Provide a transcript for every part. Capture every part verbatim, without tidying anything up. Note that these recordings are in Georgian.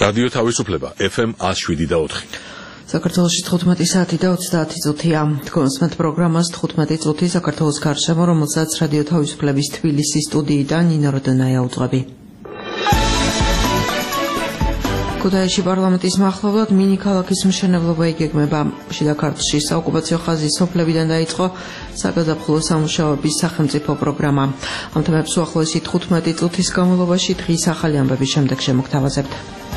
რადიო თავისუფლება ეფ ემ one oh seven და four. საქართველოში თხუთმეტი საათი და ოცდაათი წუთია. Თქვენსმეთ პროგრამას თხუთმეტი წუთი საქართველოს გარშემო, რომელსაც რადიო თავისუფლების თბილისის სტუდიიდან ნინო როდონაია უძღვები. ქუთაისში პარლამენტის მახლობლად მინი ქალაქის მშენებლობა იგეგმება. შიდა ქართლში საოკუპაციო ხაზის სოფლებიდან დაიწყო საგაზაფხულო სამუშაოების სახელმწიფო პროგრამა. ამ თემებს უახლოესი თხუთმეტი წუთის განმავლობაში დღის ახალი ამბების შემდეგ შემოგთავაზებთ.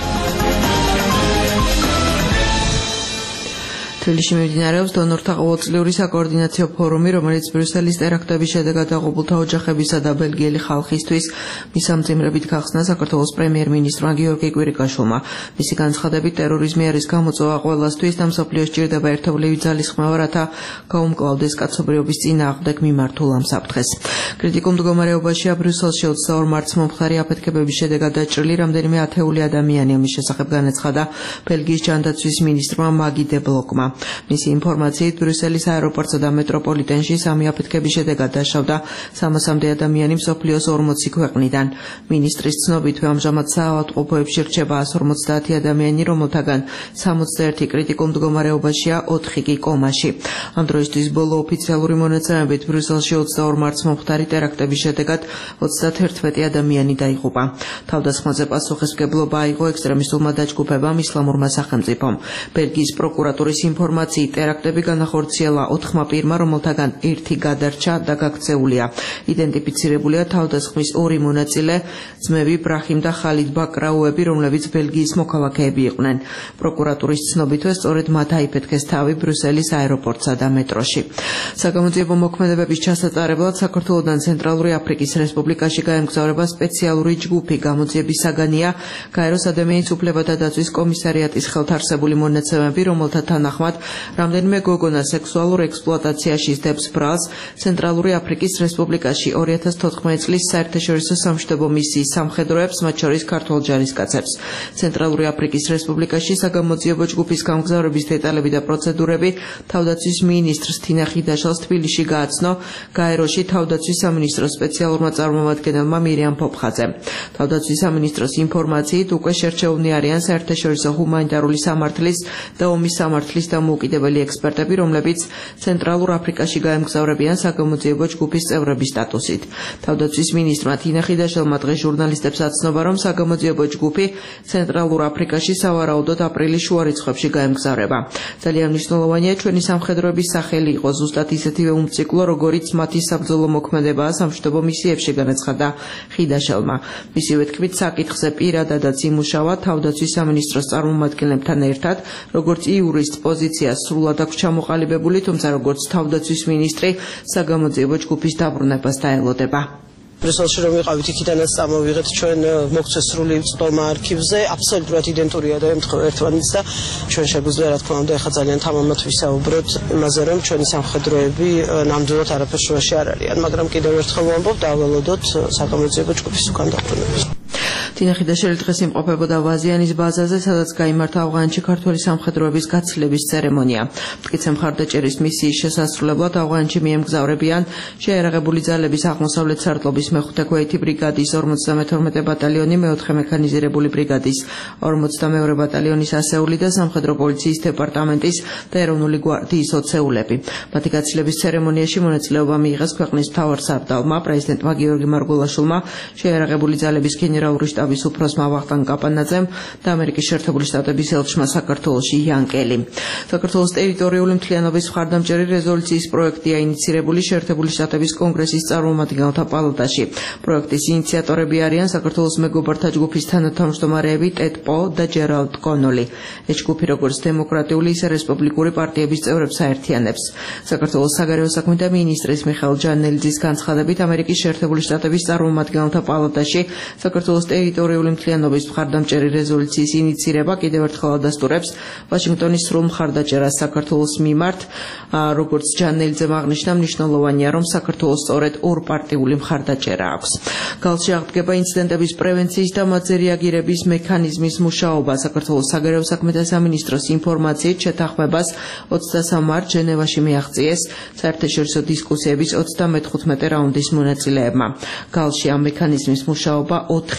თბილისში მიმდინარეობს დონორთა ყოველწლიური საკოორდინაციო ფორუმი, რომელიც ბრიუსელის ტერაქტების შედეგად დაღუპულთა ოჯახებისა და ბელგიელი ხალხისთვის მისამძიმრებით გახსნა საქართველოს პრემიერ-მინისტრმა გიორგი კვირიკაშვილმა. მისი განცხადებით, ტერორიზმი არის გამოწვევა ყველასთვის და მსოფლიოს ჭირდება ერთობლივი ძალისხმევა, რათა გაუმკლავდეს კაცობრიობის წინააღმდეგ მიმართულ ამ საფრთხეს. კრიტიკულ მდგომარეობაშია ბრიუსელში ოცდაორ მარტს მომხდარი აფეთქებების შედეგად დაჭრილი რამდენიმე ათეული ადამიანი. ამის შესახებ განაცხადა ბელგიის ჯანდაცვის მინისტრმა მაგი დე ბლოკმა. მისი ინფორმაციით, ბრიუსელის აეროპორტსა და მეტროპოლიტენში სამი აფეთქების შედეგად დაშავდა სამასამდე ადამიანი მსოფლიოს ორმოცი ქვეყნიდან. მინისტრის ცნობითვე ამჟამად საავადმყოფოებში რჩება one hundred forty ადამიანი, რომელთაგან sixty-one კრიტიკულ მდგომარეობაშია, ოთხი კი კომაში. ამ დროისთვის ბოლო ოფიციალური მონაცემებით ბრიუსელში ოცდაორ მარტს მომხდარი ტერაქტების შედეგად ოცდაათერთმეტი ადამიანი დაიღუპა. თავდასხმაზე პასუხისმგებლობა აიღო ექსტრემისტულმა დაჯგუფებამ ისლამურმა სახელმწიფომ. ბელგიის პროკურატურის ინფორმაციით, ტერაქტები განახორციელა ოთხმა პირმა, რომელთაგან ერთი გადარჩა და გაქცეულია. იდენტიფიცირებულია თავდასხმის ორი მონაწილე, ძმები ბრაჰიმ და ხალიდ ბაკრაუები, რომლებიც ბელგიის მოქალაქეები იყვნენ. პროკურატურის ცნობითვე, სწორედ მათ აიფეთქეს თავი ბრიუსელის აეროპორტსა და მეტროში. საგამოძიებო მოქმედებების ჩასატარებლად საქართველოდან ცენტრალური აფრიკის რესპუბლიკაში გაემგზავრება სპეციალური ჯგუფი. გამოძიების საგანია გაეროს ადამიანის უფლებათა დაცვის კომისარიატის ხელთარსებული მონაცემები, რომელთა თანახმად რამდენიმე გოგონა სექსუალურ ექსპლუატაციაში სდებს ბრალს ცენტრალური აფრიკის რესპუბლიკაში ორი ათას თოთხმეტი წლის საერთაშორისო სამშვიდობო მისიის სამხედროებს, მათ შორის ქართველ ჯარისკაცებს. ცენტრალური აფრიკის რესპუბლიკაში საგამოძიებო ჯგუფის გამგზავრების დეტალები და პროცედურები თავდაცვის მინისტრს თინა ხიდაშელს თბილისში გააცნო გაეროში თავდაცვის სამინისტროს სპეციალურმა წარმომადგენელმა მირიამ ფოფხაძემ. თავდაცვის სამინისტროს ინფორმაციით, უკვე შერჩეულნი არიან საერთაშორისო ჰუმანიტარული სამართლის და ომის სამართლის დამოუკიდებელი ექსპერტები, რომლებიც ცენტრალურ აფრიკაში გაემგზავრებიან საგამოძიებო ჯგუფის წევრების სტატუსით. თავდაცვის მინისტრმა თინა ხიდაშელმა დღეს ჟურნალისტებს აცნობა, რომ საგამოძიებო ჯგუფი ცენტრალურ აფრიკაში სავარაუდოდ აპრილის შუა რიცხვებში გაემგზავრება. ძალიან მნიშვნელოვანია ჩვენი სამხედროების სახელი იყო ზუსტად ისეთივე უმციკლო, როგორიც მათი საბრძოლო მოქმედებაა სამშვიდობო მისიებში, განაცხადა ხიდაშელმა. მისივე თქმით, საკითხზე პირადადაც იმუშავა თავდაცვის სამინისტროს წარმომადგენლებთან ერთად, როგორც იურისტ პოზიცია სრულად აქვს ჩამოყალიბებული, თუმცა როგორც თავდაცვის მინისტრი საგამოძიებო ჯგუფის დაბრუნებას დაელოდება. ბრიუსელში რომ ვიყავით, იქიდანაც წამოვიღეთ ჩვენ მოგცეს სრული წტომა არქივზე, აბსოლუტურად იდენტურია და ემთხვევა ერთმანეთს და ჩვენ შეგვიძლია, რა თქმა უნდა, ეხლა ძალიან თამამად ვისაუბროთ იმაზე, რომ ჩვენი სამხედროები ნამდვილად არაფერს შუაში არ არიან, მაგრამ კიდევ ერთხელ ვამბობ, დაველოდოთ საგამოძიებო ჯგუფის უკან დაბრუნებას. თინა ხიდაშელი დღეს იმყოფებოდა ვაზიანის ბაზაზე, სადაც გაიმართა ავღანეთში ქართველი სამხედროების გაცილების ცერემონია. მტკიცე მხარდაჭერის მისიის შესასრულებლად ავღანეთში მიემგზავრებიან შეიარაღებული ძალების აღმოსავლეთ სარტყლობის მეხუთე ქვეითი ბრიგადის ორმოცდამეთორმეტე ბატალიონი, მეოთხე მექანიზირებული ბრიგადის ორმოცდამეორე ბატალიონის ასეული და სამხედრო პოლიციის დეპარტამენტის და ეროვნული გვარდიის ოცეულები. მათი გაცილების ცერემონიაში მონაწილეობა მიიღეს ქვეყნის მთავარსარდალმა, პრეზიდენტმა გიორგი მარგულაშვილმა, შეიარაღებული ძალების გენერალური შტაბის უფროსმა ვახტანგ კაპანაძემ და ამერიკის შეერთებული შტატების ელჩმა საქართველოში იან კელი. საქართველოს ტერიტორიული მთლიანობის მხარდამჭერი რეზოლუციის პროექტია ინიცირებული შეერთებული შტატების კონგრესის წარმომადგენელთა პალატაში. პროექტის ინიციატორები არიან საქართველოს მეგობართა ჯგუფის თანათავმჯდომარეები ტედ პო და ჯერალდ კონოლი. ეს ჯგუფი როგორც დემოკრატიული, ისე რესპუბლიკური პარტიების წევრებს აერთიანებს. საქართველოს საგარეო საქმეთა მინისტრის მიხეილ ჯანელიძის განცხადებით, ამერიკის შეერთებული შტატების წარმომადგენელთა პალატაში საქართველოს ტერიტორიული მთლიანობის მხარდამჭერი რეზოლუციის ინიცირება კიდევ ერთხელ ადასტურებს ვაშინგტონის სრულ მხარდაჭერას საქართველოს მიმართ. როგორც ჯანელიძემ აღნიშნა, მნიშვნელოვანია, რომ საქართველოს სწორედ ორპარტიული მხარდაჭერა აქვს. გალში აღდგება ინციდენტების პრევენციის და მათზე რეაგირების მექანიზმის მუშაობა. საქართველოს საგარეო საქმეთა სამინისტროს ინფორმაციით, შეთანხმებას ოცდასამ მარტს ჟენევაში მიაღწიეს საერთაშორისო დისკუსიების ოცდამეთხუთმეტე რაუნდის მონაწილეებმა. გალში ამ მექანიზმის მუშაობა ოთხი წლის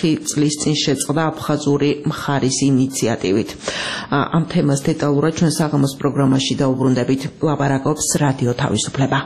დრის წინ შეწყდა აფხაზური მხარის ინიციატივით. Ამ თემას დეტალურად ჩვენ საღამოს პროგრამაში დაუბრუნდებით. ლაპარაკობს რადიო თავისუფლება.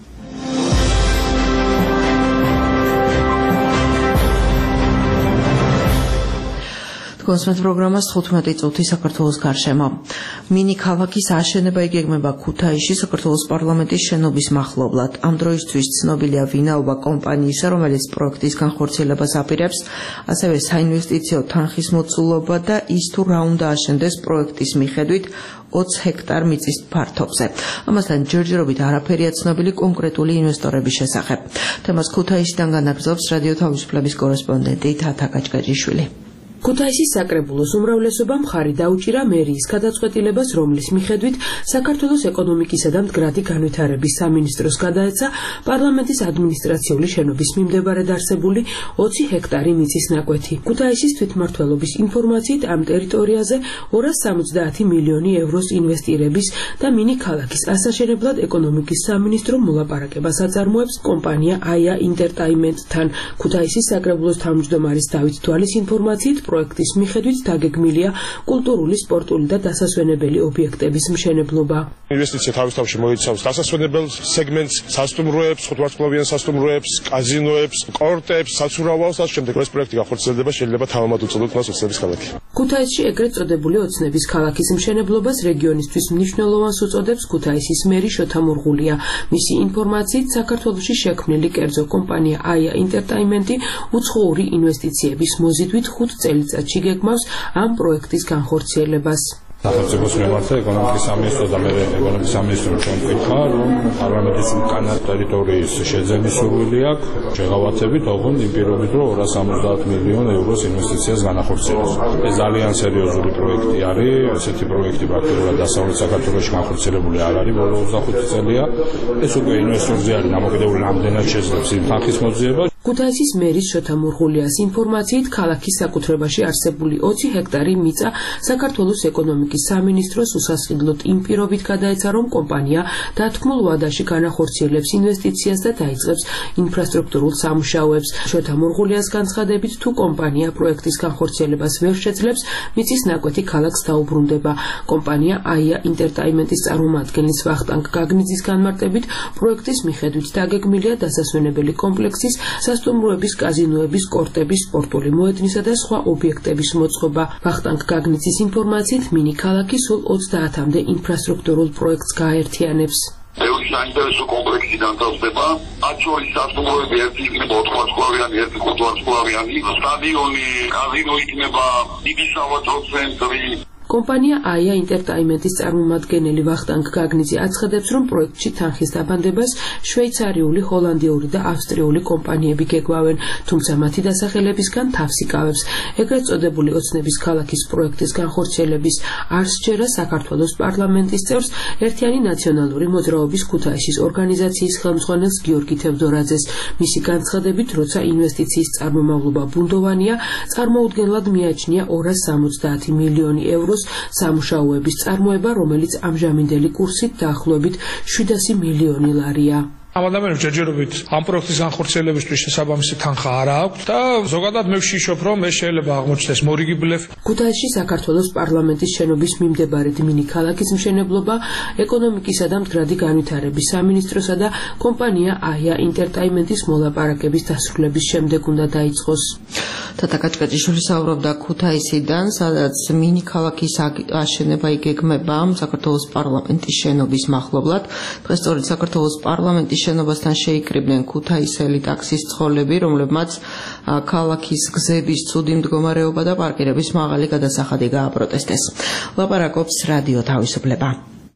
კონსმეთ პროგრამას თხუთმეტი წუთი საქართველოს გარშემო. მინი ქალაქის აშენება იგეგმება ქუთაისში საქართველოს პარლამენტის შენობის მახლობლად. Ამ დროისთვის ცნობილია ვინაობა კომპანიისა, რომელიც პროექტის განხორციელებას აპირებს, ასევე საინვესტიციო თანხის მოცულობა და ის თუ რა უნდა აშენდეს პროექტის მიხედვით ოცი ჰექტარ მიწის ფართობზე. ამასთან ჯერჯერობით არაფერია ცნობილი კონკრეტული ინვესტორების შესახებ. თემას ქუთაისიდან განაგრძობს რადიო თავისუფლების კორესპონდენტი თათა გაჭგაჭიშვილი. ქუთაისის საკრებულოს უმრავლესობა მხარი დაუჭირა მერიის გადაწყვეტილებას, რომლის მიხედვით საქართველოს ეკონომიკისა და მდგრადი განვითარების სამინისტროს გადაეცა პარლამენტის ადმინისტრაციული შენობის მიმდებარედ არსებული ოცი ჰექტარი მიწის ნაკვეთი. ქუთაისის თვითმმართველობის ინფორმაციით ამ ტერიტორიაზე ორას სამოცდაათი მილიონი ევროს ინვესტირების და მინი ქალაქის ასაშენებლად ეკონომიკის სამინისტრო მოლაპარაკებას აწარმოებს კომპანია აია ინტერტეინმენტთან. ქუთაისის საკრებულოს თავმჯდომარის დავით თვალის ინფორმაციით პროექტის მიხედვით დაგეგმილია კულტურული, სპორტული და დასასვენებელი ობიექტების მშენებლობა. ინვესტიცია თავის თავში მოიცავს დასასვენებელ სეგმენტს, სასტუმროებს, ხუთვარსკვლავიან სასტუმროებს, კაზინოებს, კორტებს, საცურავალს, ამ შემდეგ ეს პროექტი განხორციელდება, შეიძლება თავად უწოდოთ მას ოცნების ქალაქი. ქუთაისში ეგრეთ წოდებული ოცნების ქალაქის მშენებლობას რეგიონისთვის მნიშვნელოვანს უწოდებს ქუთაისის მერი შოთა მურღულია. მისი ინფორმაციით საქართველოში შექმნილი კერძო კომპანია აია ინტერტეინმენტი უცხოური ინვესტიციების მოზიდვით ხუთ წელიწადში გეგმავს ამ პროექტის განხორციელებას. სახელმწიფოს მიმართ ეკონომიკის სამინისტრო და მე ეკონომიკის სამინისტრომ ჩვენ ვკითხა, რომ პარლამენტის უკანა ტერიტორიის შეძენის სურვილი აქვს, შეღავათებით ოღონდ იმ პირობით, რომ ორას სამოცდაათ მილიონ ევროს ინვესტიციას განახორციელოს. ეს ძალიან სერიოზული პროექტი არის, ესეთი პროექტი პრაქტიკულად დასავლეთ საქართველოში განხორციელებული არ არის ბოლო ოცდახუთი წელია. ეს უკვე ინვესტორზე არის დამოკიდებული, რამდენად შეძლებს იმ თანხის მოძიება. ქუთაისის მერის შოთა მურღულიას ინფორმაციით ქალაქის საკუთრებაში არსებული ოცი ჰექტარი მიწა საქართველოს ეკონომიკის სამინისტროს უსასყიდლოდ იმ პირობით გადაეცა, რომ კომპანია დათქმულ ვადაში განახორციელებს ინვესტიციას და დაიწყებს ინფრასტრუქტურულ სამუშაოებს. შოთა მურღულიას განცხადებით, თუ კომპანია პროექტის განხორციელებას ვერ შეძლებს, მიწის ნაკვეთი ქალაქს დაუბრუნდება. კომპანია აია ინტერტეინმენტის წარმომადგენლის ვახტანგ გაგნიძის განმარტებით, პროექტის მიხედვით დაგეგმილია დასასვენებელი კომპლექსის სასტუმროების, კაზინოების, კორტების, სპორტული მოედნისა და სხვა ობიექტების მოწყობა. ვახტანგ გაგნიძის ინფორმაციით მინი ქალაქი სულ ოცდაათამდე ინფრასტრუქტურულ პროექტს გააერთიანებს. ბევრი საინტერესო კომპლექსი განთავსდება, მათ შორის სასტუმროები ერთი იქნება ოთხვარსკვლავიანი, ერთი ხუთვარსკვლავიანი, სტადიონი, კაზინო იქნება, დიდი სავაჭრო ცენტრი. კომპანია აია ინტერტეინმენტის წარმომადგენელი ვახტანგ გაგნიძე აცხადებს, რომ პროექტში თანხის დაბანდებას შვეიცარიული, ჰოლანდიური და ავსტრიული კომპანიები გეგმავენ, თუმცა მათი დასახელებისგან თავს იკავებს. ეგრეთ წოდებული ოცნების ქალაქის პროექტის განხორციელების არს ჯერა საქართველოს პარლამენტის წევრს ერთიანი ნაციონალური მოძრაობის ქუთაისის ორგანიზაციის ხელმძღვანელს გიორგი თევდორაძეს. მისი განცხადებით, როცა ინვესტიციის წარმომავლობა ბუნდოვანია, წარმოუდგენლად მიაჩნია ორას სამოცდაათი მილიონი ევროს სამუშაოების წარმოება, რომელიც ამჟამინდელი კურსით დაახლოებით შვიდასი მილიონი ლარია. ამ ადამიანებს ჯერჯერობით ამ პროექტის განხორციელებისთვის შესაბამისი თანხა არ აქვს და ზოგადად მე ვშიშობ, რომ ეს შეიძლება აღმოჩნდეს მორიგი ბლეფი. ქუთაისში საქართველოს პარლამენტის შენობის მიმდებარედ მინი ქალაქის მშენებლობა ეკონომიკისა და მდგრადი განვითარების სამინისტროსა და კომპანია აია ინტერტეინმენტის მოლაპარაკების დასრულების შემდეგ უნდა დაიწყოს. თათა გაჭგაჭიშვილი საუბრობდა ქუთაისიდან, სადაც მინი ქალაქის აშენება იგეგმება საქართველოს პარლამენტის შენობის მახლობლად. დღეს სწორედ საქართველოს პარლამენტის შენობასთან შეიკრიბნენ ქუთაისელი ტაქსის ცხოლები, რომლებმაც ქალაქის გზების ცუდი მდგომარეობა და პარკირების მაღალი გადასახადი გააპროტესტეს. ლაპარაკობს რადიო თავისუფლება.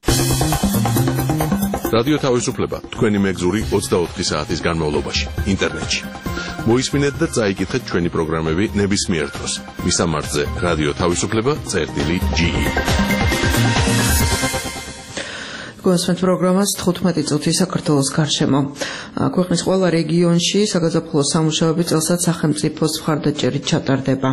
რადიო თავისუფლება თქვენი მეგზური ოცდაოთხი საათის განმავლობაში ინტერნეტში. მოისმინეთ და წაიკითხეთ ჩვენი პროგრამები ნებისმიერ დროს. მისამართზე რადიო თავისუფლება წერტილი ჯი ი. გასვენთ პროგრამას თხუთმეტი წუთი საქართველოს გარშემო. ქვეყნის ყველა რეგიონში საგაზაფხულო სამუშაოები წელსაც სახელმწიფოს მხარდაჭერით ჩატარდება.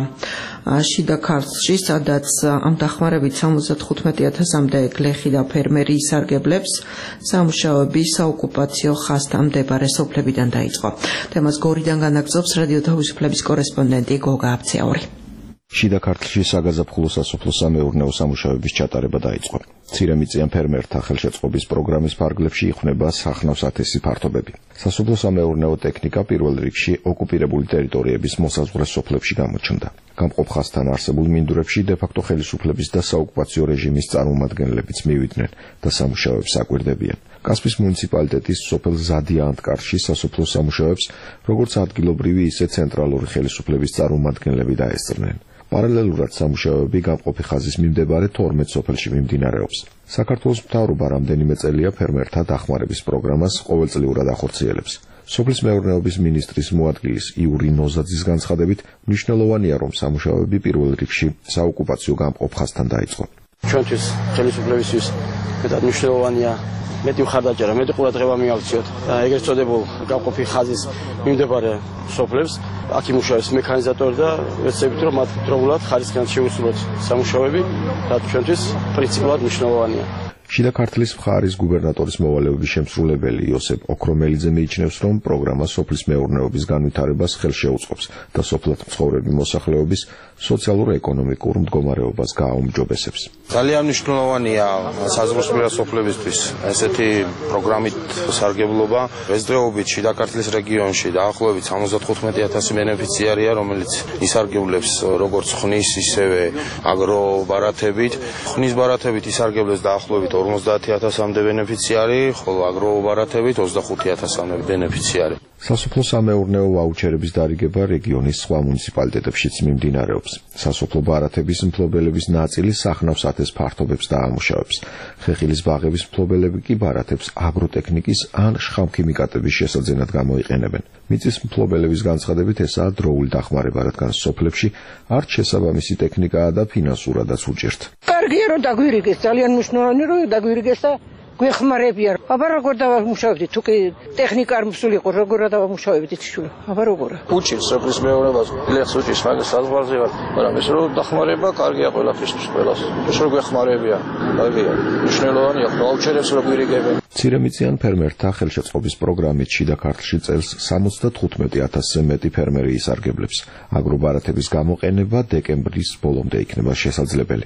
შიდა ქართლში, სადაც ამ დახმარებით სამოცდათხუთმეტი ათასამდე გლეხი და ფერმერი ისარგებლებს, სამუშაოები საოკუპაციო ხაზთან მდებარე სოფლებიდან დაიწყო. თემას გორიდან განაგრძობს რადიო თავისუფლების კორესპონდენტი გოგა აბცეაური. შიდა ქართლში საგაზაფხულო სასოფლო-სამეურნეო სამუშაოების ჩატარება დაიწყო. მცირემიწიან ფერმერთა ხელშეწყობის პროგრამის ფარგლებში იხმნება სახნავს ათასი ფართობები. სასოფლო-სამეურნეო ტექნიკა პირველ რიგში ოკუპირებული ტერიტორიების მოსაზღვრე სოფლებში გამოჩნდა. გამყოფ ხაზთან არსებულ მინდვრებში დე-ფაქტო ხელისუფლების და საოკუპაციო რეჟიმის წარმომადგენლებიც მივიდნენ და სამუშაოებს აკვირდებიან. კასპის მუნიციპალიტეტის სოფელ ზადიანტკარში სასოფლო სამუშაოებს როგორც ადგილობრივი, ისე ცენტრალური ხელისუფლების წარმომადგენლები დაესწრნენ. პარალელურად სამუშაოები გამყოფი ხაზის მიმდებარე თორმეტ სოფელში მიმდინარეობს. საქართველოს მთავრობა რამდენიმე წელია ფერმერთა დახმარების პროგრამას ყოველწლიურად ახორციელებს. სოფლის მეურნეობის მინისტრის მოადგილის იური ნოზაძის განცხადებით, მნიშვნელოვანია, რომ სამუშაოები პირველ რიგში საოკუპაციო გამყოფ ხაზთან დაიწყო. ჩვენთვის ხელისუფლებისთვის მეტად მნიშვნელოვანია მეტი მხარდაჭერა, მეტი ყურადღება მიაქციოთ და ეგრეთ წოდებულ გამყოფი ხაზის მიმდებარე სოფლებს აქ იმუშავებს მექანიზატორი და ვეცდებით, რომ მათ დროულად ხარისხიან შეუსრულოთ სამუშაოები და ჩვენთვის პრინციპულად მნიშვნელოვანია. შიდა ქართლის მხარის გუბერნატორის მოვალეობის შემსრულებელი იოსებ ოქრომელიძე მიიჩნევს, რომ პროგრამა სოფლის მეურნეობის განვითარებას ხელშეუწყობს და სოფლად მცხოვრები მოსახლეობის სოციალურ-ეკონომიკურ მდგომარეობას გააუმჯობესებს. ძალიან მნიშვნელოვანია საზღვრისპირა სოფლებისთვის ესეთი პროგრამით სარგებლობა. დღესდღეობით შიდა ქართლის რეგიონში დაახლოებით სამოცდათხუთმეტი ათასი ბენეფიციარია, რომელიც ისარგებლებს როგორც ხნის, ისევე აგრობარათებით. ხნის ბარათებით ისარგებლებს დაახლოებით ორმოცდაათი ათასამდე ბენეფიციარი, ხოლო აგრობარათებით ოცდახუთი ათასამდე ბენეფიციარი. სასოფლო-სამეურნეო ვაუჩერების დარიგება რეგიონის სხვა მუნიციპალიტეტებშიც მიმდინარეობს. სასოფლო ბარათების მფლობელების ნაწილი სახნავს ათას ფართობებს დაამუშავებს. ხეხილის ბაღების მფლობელები კი ბარათებს აგროტექნიკის ან შხამქიმიკატების შესაძენად გამოიყენებენ. მიწის მფლობელების განცხადებით ესაა დროული დახმარება, რადგან სოფლებში არც შესაბამისი ტექნიკაა და ფინანსურადაც უჭირთ. კარგია რომ დაგვირიგეს, ძალიან მნიშვნელოვანია რომ დაგვირიგეს და გვეხმარებიან. აბა როგორ დავამუშავებდით, თუ კი ტექნიკა არ მსულიყო, როგორ დავამუშავებდით შულა? აბა როგორ? უჭირს სოფლის მეურნეობას, ლეხს უჭირს, მაგას საზღვარზე ვარ, მაგრამ ეს რომ დახმარება კარგია ყველაფრისთვის, ყველას. ეს რომ გვეხმარებიან, კარგია. მნიშვნელოვანია, ვაუჩერებს რო გვირიგებენ. მცირემიწიან ფერმერთა ხელშეწყობის პროგრამით შიდა ქართლში წელს სამოცდათხუთმეტი ათასზე მეტი ფერმერი ისარგებლებს. აგრობარათების გამოყენება დეკემბრის ბოლომდე იქნება შესაძლებელი.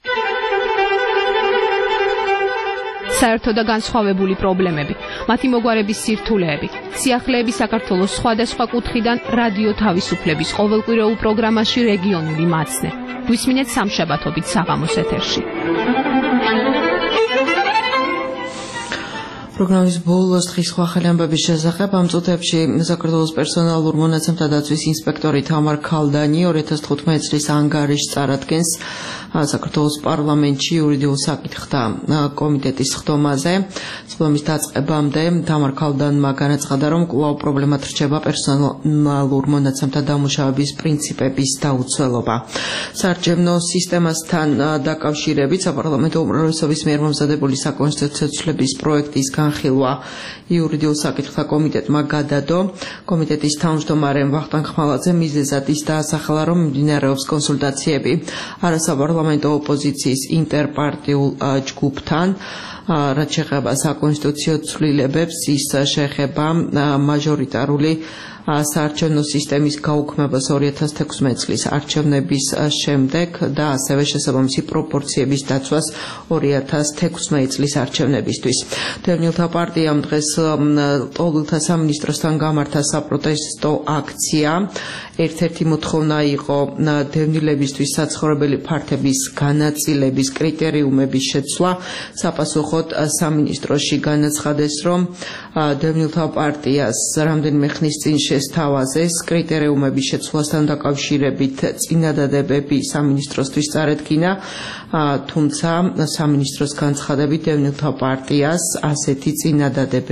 საერთო და განსხვავებული პრობლემები, მათი მოგვარების სირთულეები, სიახლეები საქართველოს სხვადასხვა კუთხიდან რადიო თავისუფლების ყოველკვირეულ პროგრამაში რეგიონული მაცნე. გვისმინეთ სამშაბათობით საღამოს ეთერში. პროგრამის ბოლოს დღის სხვა ახალი ამბების შესახებ ამ წუთებში საქართველოს პერსონალურ მონაცემთა დაცვის ინსპექტორი თამარ ქალდანი ორი ათას თხუთმეტი წლის ანგარიშს წარადგენს საქართველოს პარლამენტში იურიდიულ საკითხთა კომიტეტის ხდომაზე. სხდომის დაწყებამდე თამარ ქალდანმა განაცხადა, რომ კვლავ პრობლემად რჩება პერსონალურ მონაცემთა დამუშავების პრინციპების დაუცველობა. საარჩევნო სისტემასთან დაკავშირებით საპარლამენტო უმრავლესობის მიერ მომზადებული საკონსტიტუციო ცვლილების პროექტის განხილვა იურიდიულ საკითხთა კომიტეტმა გადადო. კომიტეტის თავმჯდომარემ ვახტანგ ხმალაძე მიზეზად ის დაასახელა, რომ მიმდინარეობს კონსულტაციები არასაპარლამენტო ოპოზიციის ინტერპარტიულ ჯგუფთან, რაც შეეხება საკონსტიტუციო ცვლილებებს, ის შეეხება მაჟორიტარული საარჩევნო სისტემის გაუქმებას ორი ათას თექვსმეტი წლის არჩევნების შემდეგ და ასევე შესაბამისი პროპორციების დაცვას ორი ათას თექვსმეტი წლის არჩევნებისთვის. დევნილთა პარტიამ დღეს ყოველთა სამინისტროსთან გამართა საპროტესტო აქცია. ერთ-ერთი მოთხოვნა იყო დევნილებისთვის საცხოვრებელი ფართების განაწილების კრიტერიუმების შეცვლა. საპასუხოდ სამინისტროში განაცხადეს, რომ დევნილთა პარტიას რამდენიმე ხნის წინ შესთავაზეს კრიტერიუმების შეცვლასთან დაკავშირებით წინადადებები სამინისტროსთვის წარედგინა, თუმცა სამინისტროს განცხადებით დევნილთა პარტიას ასეთი წინადადებები